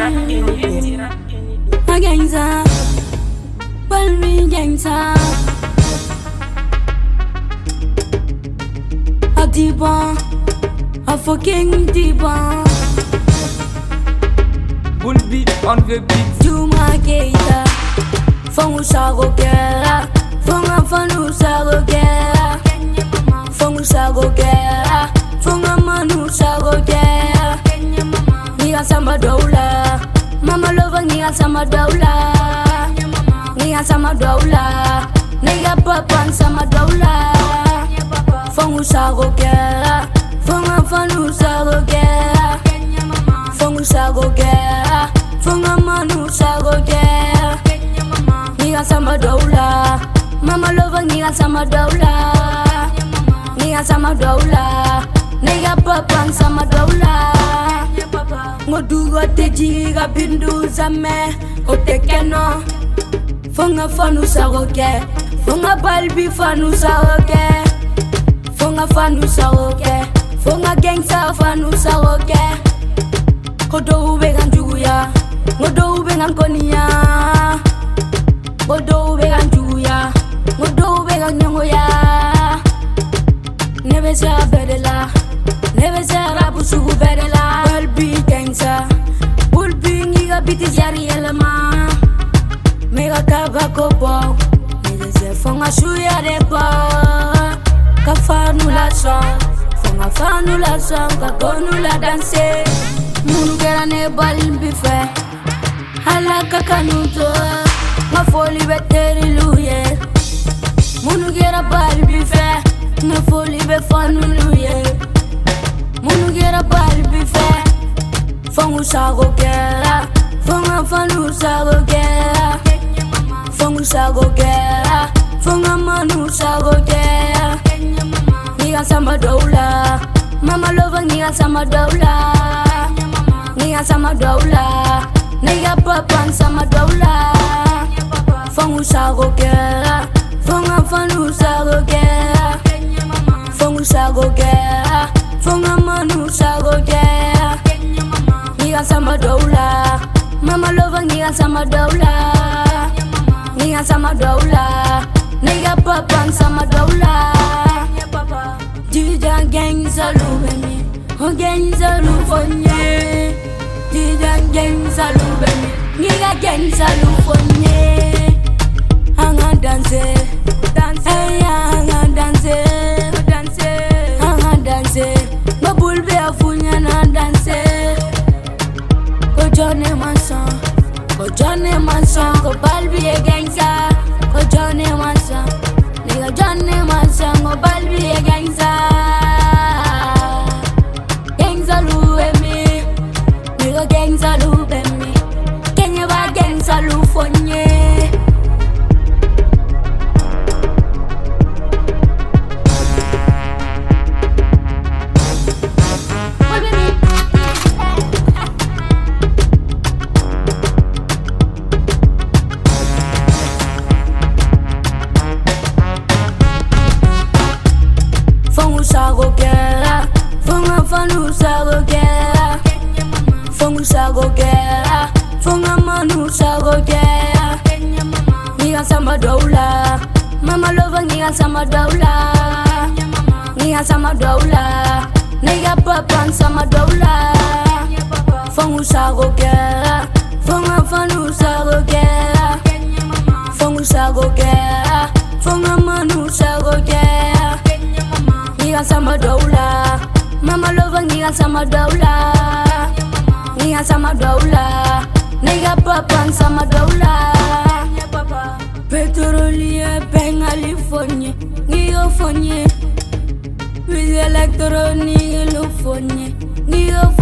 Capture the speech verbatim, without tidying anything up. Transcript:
Gangsta, Balbi gangsta. A diva, a fucking diva. Bulbi on the beat. Juma Keita, Fongu Sago Kera, Fonga Fanu Sago Kera, Fongu Sago Kera, Fonga Manu Sago Kera. Nia sama doula, Mama lova nia sama doula, nia sama doula, Nia papan sama doula. Fongu Sago Kera, Fonga Fanu Sago Kera, Fongu Sago Kera, Fonga Manu Sago Kera. Nia sama doula, Mama lova nia sama doula, nia sama doula, Nia papan sama doula. Ngodugo teji ga bindu zame otekeno. Fonga fanu sagoke, Fonga balbi fanu sagoke, Fonga fanu sagoke, Fonga gangsta fanu sagoke. Kodo ubegan juguya, Ngodo ubegan konia, Kodo ubegan juguya, Ngodo ubegan nyongoya. Nebe se abedela, Nebe se rabu sugu bedela. Balbi gangsta, Bulbi ngiga biti jari elema. Mega kaga kobo, Nebe se fonga shuya deba. Kafanu la song, Fonga fanu la song, Kakonu la danse. Munu gera ne balbi fe, Hala kakanuto, Ma foli beteri luye. Munu gera balbi fe, Ma foli be fanu luye. Munu gera balbi fe, Fongu Sago Kera, Fonga Fanu Sago Kera, Fongu Sago Kera, Fonga Manu Sago Kera. Nia sama doula, Mama lova nia sama doula, nia sama doula, Nia papan sama doula. Fongu Sago Kera, Fonga Fanu Sago Kera, Fongu Sago Kera, Fonga Manu Sago Kera. Nia sama doula, Mama lova nia sama doula, nia sama doula, Nia papan sama doula. Dida gangsta lubeni, O gangsta lufonye. Dida gangsta lubeni, Nia gangsta lufonye. Hanga danse, danse, hanga danse, danse, hanga danse. Babulbe afunya na danse. Ko Johnny Manson, Ko Johnny Manson, Ko Balbi e gangsta. Ko Johnny Manson, Nigga Johnny Manson, Ko Balbi e gangsta. Gangsta lu emi, Nigga gangsta lu bemi. Kenya ba gangsta lu fonye. Fongu Sago Kera, Fonga Fanu Sago Kera, Fongu Sago Kera, Fonga Manu Sago Kera. Nia sama doula, Mama lova nia sama doula, nia sama doula, Nia papan sama doula. Fongu Sago Kera, Fonga Fanu Sago Kera, Fongu Sago Kera, Fonga Manu Sago Kera. Nia sama doula, Mama lova nia sama doula, nia sama doula, Nia papan sama doula. Petrolier bengali fonye, Nio fonye, With electronic lo fonye, Nio